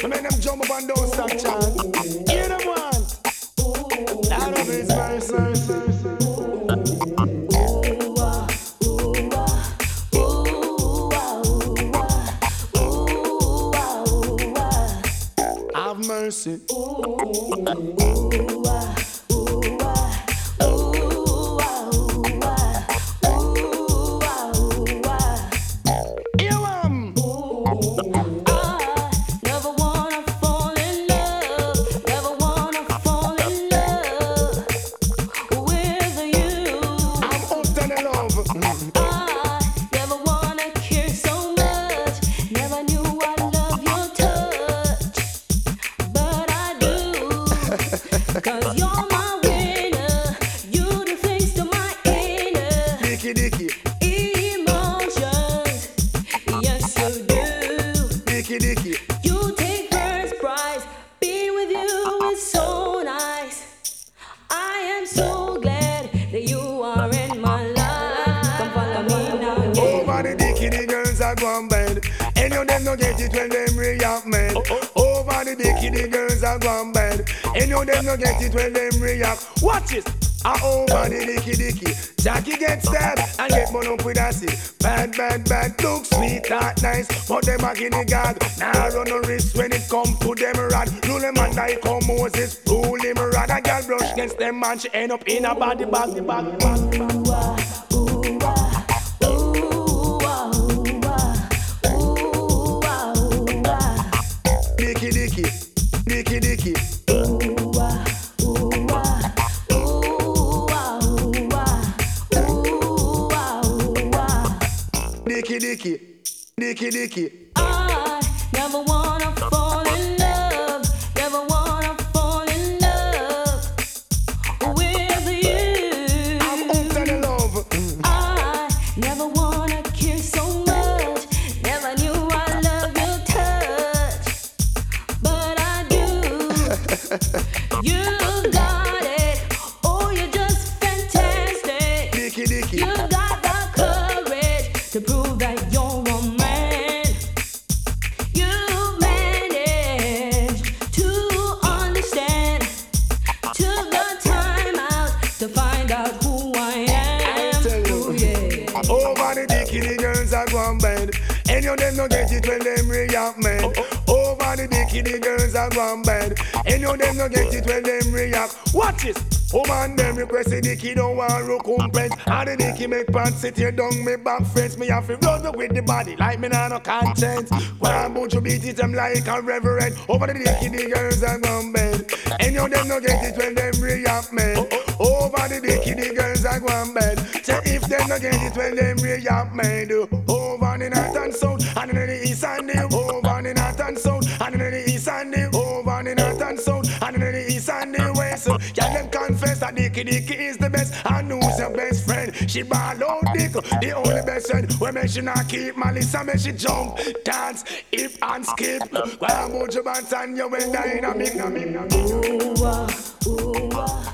I make them jump up and don't stop chant. Hear them one. Lord of His mercy. Have mercy. Cause you're my winner, you do things to my inner Dicky. emotions, yes you do. Dicky. You take first prize, being with you is so nice. I am so glad that you are in my life. Come follow me now, yeah. Over the dicky, the girls are gone bad. Any of them no get it when them react mad. Over the dicky, the girls are gone bad. Any of them no get it when them react. Watch this. Over the dicky. Jackie get stabbed and get one up with a seat. Bad. Look sweet, that nice. But them a guinea gag. Now run no risk when it come to them rad. Rule them and I come Moses. Rule him rad. A girl brush against them man. She end up in a body bag. Dicky. Dicky. I never wanna fall in love, never wanna fall in love with you. I'm out in love. I never wanna kiss so much, never knew I love your touch, but I do. You got it, oh you're just fantastic. Dicky. You got the courage to prove that you're a man. You managed to understand, took the time out to find out who I am. Ooh, yeah. Over the dicky, the girls are gone bad. Any of them no get it when them react mad. Over the dicky, the girls are gone bad. Any of them no get it when them react. Watch this. Oh man, them request the dicky don't want recompense. And the dicky make pants sit here down me back fence. Me have to run up with the body like me nah no conscience. When you beat it, I'm like a reverend. Over the dicky, the girls are gone bad. Any of them no get it when them react mad. Over the dicky, the girls are gone bad. So if them no get it when them react mad. Over the north and south, and in the east and the over the north and south, and in the east and the over the north and south, and in the east and the west. Yeah, them confess that Dicky is the best. And who's your best friend? She ball out Dick, the only best friend. When me she not keep Melissa, me she jump, dance, hip and skip. When I move your bands and you will dynamic. Ooh, ooh,